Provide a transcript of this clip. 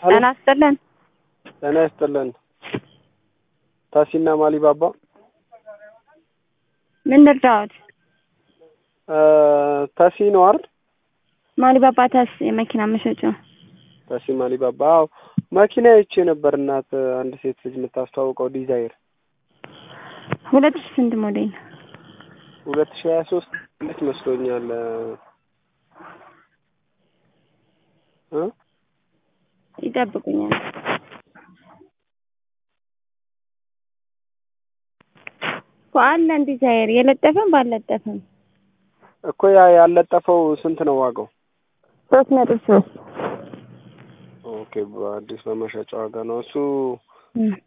ጤና ይስጥልን። ጤና ይስጥልን። ታሲና ማሊባባ ምን ልርዳዎት? ታሲ ነው አይደል? ማሊባባ ታሲ የመኪና መሸጫ። ታሲ ማሊባባ መኪና ይቼ ነበር እናት አንድ ሴት ልጅ የምታስተዋውቀው ዲዛይር 2000 ሞዴል 2023 እንዴት መስሎኛል ይጠብቁኛል። ቋንቋን ዲዛይር የለጠፈም ባለጠፈም እኮ ያ ያለጠፈው ስንት ነው ዋጋው? 3.3 ኦኬ በአዲስ በመሸጫ ዋጋ ነው እሱ